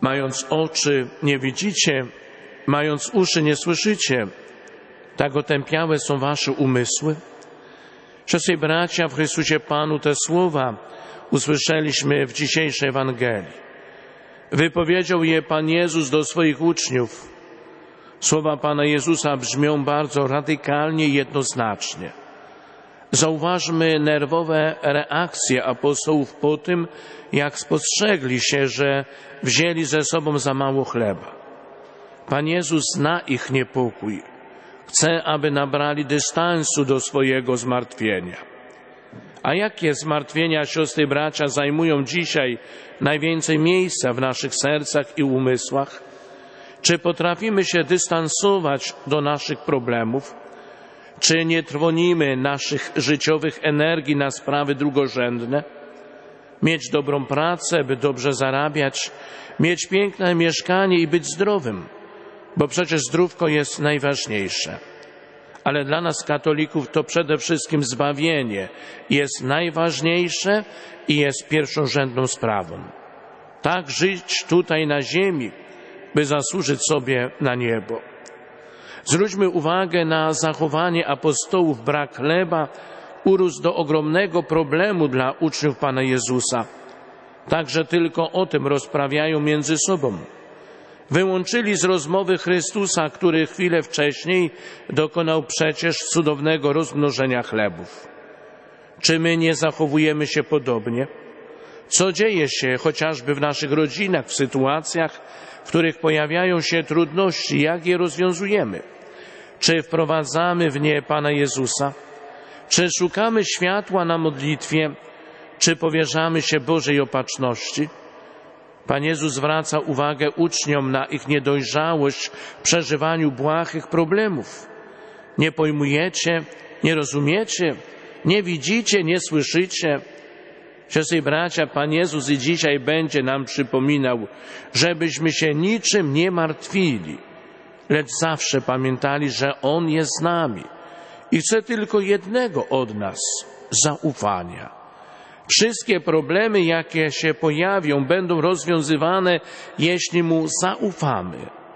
Mając oczy nie widzicie, mając uszy nie słyszycie, tak otępiałe są wasze umysły. Siostry i bracia, w Chrystusie Panu te słowa usłyszeliśmy w dzisiejszej Ewangelii. Wypowiedział je Pan Jezus do swoich uczniów. Słowa Pana Jezusa brzmią bardzo radykalnie i jednoznacznie. Zauważmy nerwowe reakcje apostołów po tym, jak spostrzegli się, że wzięli ze sobą za mało chleba. Pan Jezus zna ich niepokój. Chce, aby nabrali dystansu do swojego zmartwienia. A jakie zmartwienia, siostry i bracia, zajmują dzisiaj najwięcej miejsca w naszych sercach i umysłach? Czy potrafimy się dystansować do naszych problemów? Czy nie trwonimy naszych życiowych energii na sprawy drugorzędne? Mieć dobrą pracę, by dobrze zarabiać, mieć piękne mieszkanie i być zdrowym, bo przecież zdrówko jest najważniejsze. Ale dla nas, katolików, to przede wszystkim zbawienie jest najważniejsze i jest pierwszorzędną sprawą. Tak żyć tutaj na ziemi, by zasłużyć sobie na niebo. Zwróćmy uwagę na zachowanie apostołów. Brak chleba urósł do ogromnego problemu dla uczniów Pana Jezusa. Także tylko o tym rozprawiają między sobą. Wyłączyli z rozmowy Chrystusa, który chwilę wcześniej dokonał przecież cudownego rozmnożenia chlebów. Czy my nie zachowujemy się podobnie? Co dzieje się chociażby w naszych rodzinach, w sytuacjach, w których pojawiają się trudności? Jak je rozwiązujemy? Czy wprowadzamy w nie Pana Jezusa? Czy szukamy światła na modlitwie? Czy powierzamy się Bożej opatrzności? Pan Jezus zwraca uwagę uczniom na ich niedojrzałość w przeżywaniu błahych problemów. Nie pojmujecie, nie rozumiecie, nie widzicie, nie słyszycie. Siostry i bracia, Pan Jezus i dzisiaj będzie nam przypominał, żebyśmy się niczym nie martwili, lecz zawsze pamiętali, że On jest z nami i chce tylko jednego od nas – zaufania. Wszystkie problemy, jakie się pojawią, będą rozwiązywane, jeśli Mu zaufamy.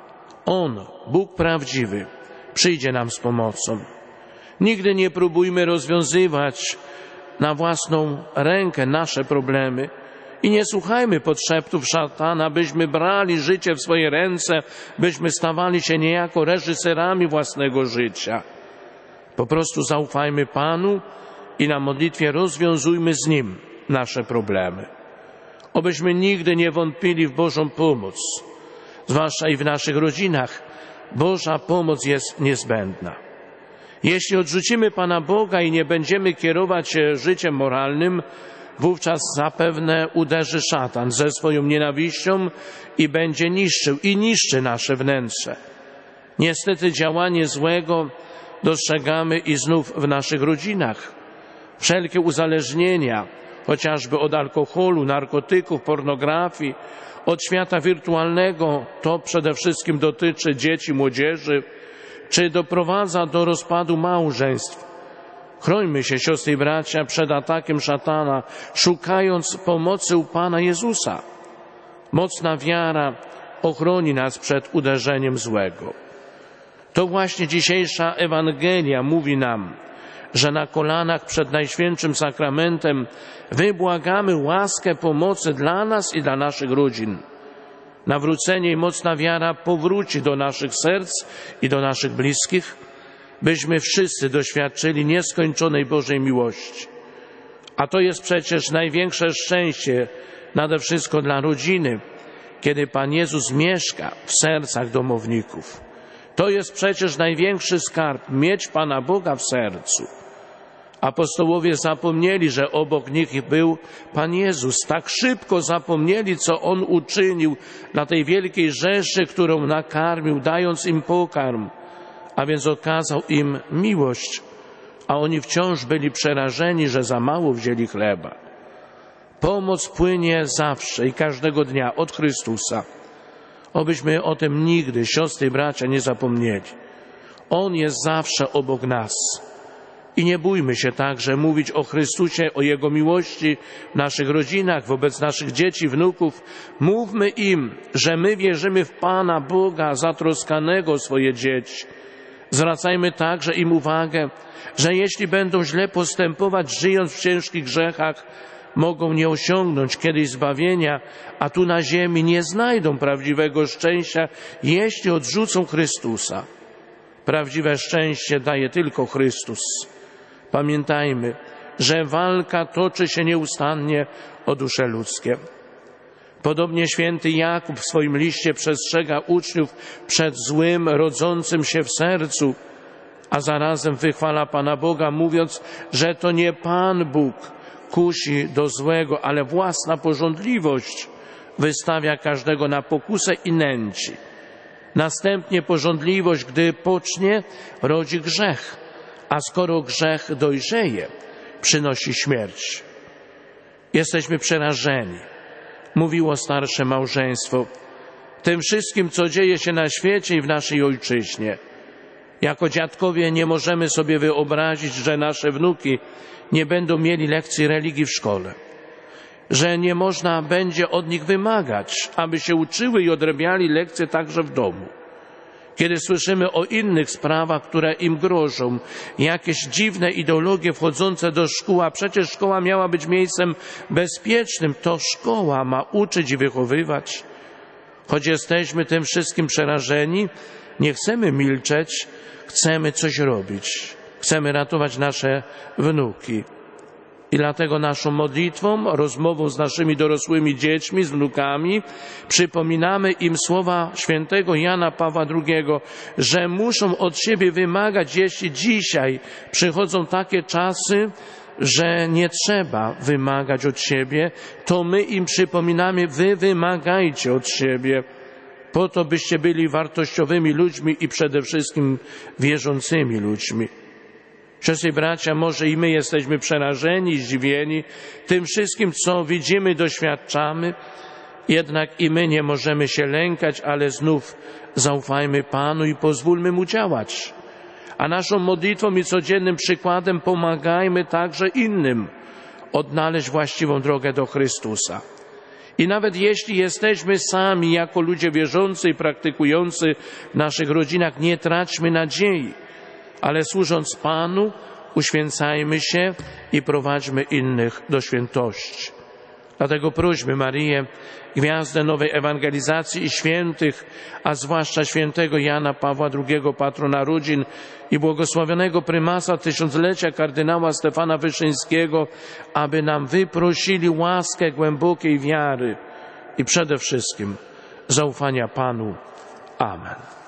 On, Bóg prawdziwy, przyjdzie nam z pomocą. Nigdy nie próbujmy rozwiązywać na własną rękę nasze problemy i nie słuchajmy podszeptów szatana, byśmy brali życie w swoje ręce, byśmy stawali się niejako reżyserami własnego życia. Po prostu zaufajmy Panu i na modlitwie rozwiązujmy z Nim nasze problemy. Obyśmy nigdy nie wątpili w Bożą pomoc, zwłaszcza i w naszych rodzinach. Boża pomoc jest niezbędna. Jeśli odrzucimy Pana Boga i nie będziemy kierować się życiem moralnym, wówczas zapewne uderzy szatan ze swoją nienawiścią i będzie niszczył i niszczy nasze wnętrze. Niestety działanie złego dostrzegamy i znów w naszych rodzinach. Wszelkie uzależnienia, chociażby od alkoholu, narkotyków, pornografii, od świata wirtualnego, to przede wszystkim dotyczy dzieci, młodzieży, czy doprowadza do rozpadu małżeństw. Chrońmy się, siostry i bracia, przed atakiem szatana, szukając pomocy u Pana Jezusa. Mocna wiara ochroni nas przed uderzeniem złego. To właśnie dzisiejsza Ewangelia mówi nam, że na kolanach przed Najświętszym Sakramentem wybłagamy łaskę pomocy dla nas i dla naszych rodzin. Nawrócenie i mocna wiara powróci do naszych serc i do naszych bliskich, byśmy wszyscy doświadczyli nieskończonej Bożej miłości. A to jest przecież największe szczęście, nade wszystko dla rodziny, kiedy Pan Jezus mieszka w sercach domowników. To jest przecież największy skarb, mieć Pana Boga w sercu. Apostołowie zapomnieli, że obok nich był Pan Jezus. Tak szybko zapomnieli, co On uczynił na tej wielkiej rzeszy, którą nakarmił, dając im pokarm, a więc okazał im miłość, a oni wciąż byli przerażeni, że za mało wzięli chleba. Pomoc płynie zawsze i każdego dnia od Chrystusa. Obyśmy o tym nigdy, siostry i bracia, nie zapomnieli. On jest zawsze obok nas. I nie bójmy się także mówić o Chrystusie, o Jego miłości w naszych rodzinach, wobec naszych dzieci, wnuków. Mówmy im, że my wierzymy w Pana Boga zatroskanego o swoje dzieci. Zwracajmy także im uwagę, że jeśli będą źle postępować, żyjąc w ciężkich grzechach, mogą nie osiągnąć kiedyś zbawienia, a tu na ziemi nie znajdą prawdziwego szczęścia, jeśli odrzucą Chrystusa. Prawdziwe szczęście daje tylko Chrystus. Pamiętajmy, że walka toczy się nieustannie o dusze ludzkie. Podobnie święty Jakub w swoim liście przestrzega uczniów przed złym rodzącym się w sercu, a zarazem wychwala Pana Boga, mówiąc, że to nie Pan Bóg kusi do złego, ale własna pożądliwość wystawia każdego na pokusę i nęci. Następnie pożądliwość, gdy pocznie, rodzi grzech, a skoro grzech dojrzeje, przynosi śmierć. Jesteśmy przerażeni, mówiło starsze małżeństwo, tym wszystkim, co dzieje się na świecie i w naszej ojczyźnie. Jako dziadkowie nie możemy sobie wyobrazić, że nasze wnuki nie będą mieli lekcji religii w szkole, że nie można będzie od nich wymagać, aby się uczyły i odrabiali lekcje także w domu. Kiedy słyszymy o innych sprawach, które im grożą, jakieś dziwne ideologie wchodzące do szkół, a przecież szkoła miała być miejscem bezpiecznym, to szkoła ma uczyć i wychowywać. Choć jesteśmy tym wszystkim przerażeni, nie chcemy milczeć, chcemy coś robić. Chcemy ratować nasze wnuki. I dlatego naszą modlitwą, rozmową z naszymi dorosłymi dziećmi, z wnukami, przypominamy im słowa świętego Jana Pawła II, że muszą od siebie wymagać, jeśli dzisiaj przychodzą takie czasy, że nie trzeba wymagać od siebie, to my im przypominamy, wy wymagajcie od siebie, po to byście byli wartościowymi ludźmi i przede wszystkim wierzącymi ludźmi. Siostry i bracia, może i my jesteśmy przerażeni, zdziwieni tym wszystkim, co widzimy, doświadczamy, jednak i my nie możemy się lękać, ale znów zaufajmy Panu i pozwólmy Mu działać. A naszą modlitwą i codziennym przykładem pomagajmy także innym odnaleźć właściwą drogę do Chrystusa. I nawet jeśli jesteśmy sami jako ludzie wierzący i praktykujący w naszych rodzinach, nie traćmy nadziei, ale służąc Panu, uświęcajmy się i prowadźmy innych do świętości. Dlatego prośmy Maryję, gwiazdę nowej ewangelizacji i świętych, a zwłaszcza świętego Jana Pawła II, patrona rodzin, i błogosławionego prymasa tysiąclecia kardynała Stefana Wyszyńskiego, aby nam wyprosili łaskę głębokiej wiary i przede wszystkim zaufania Panu. Amen.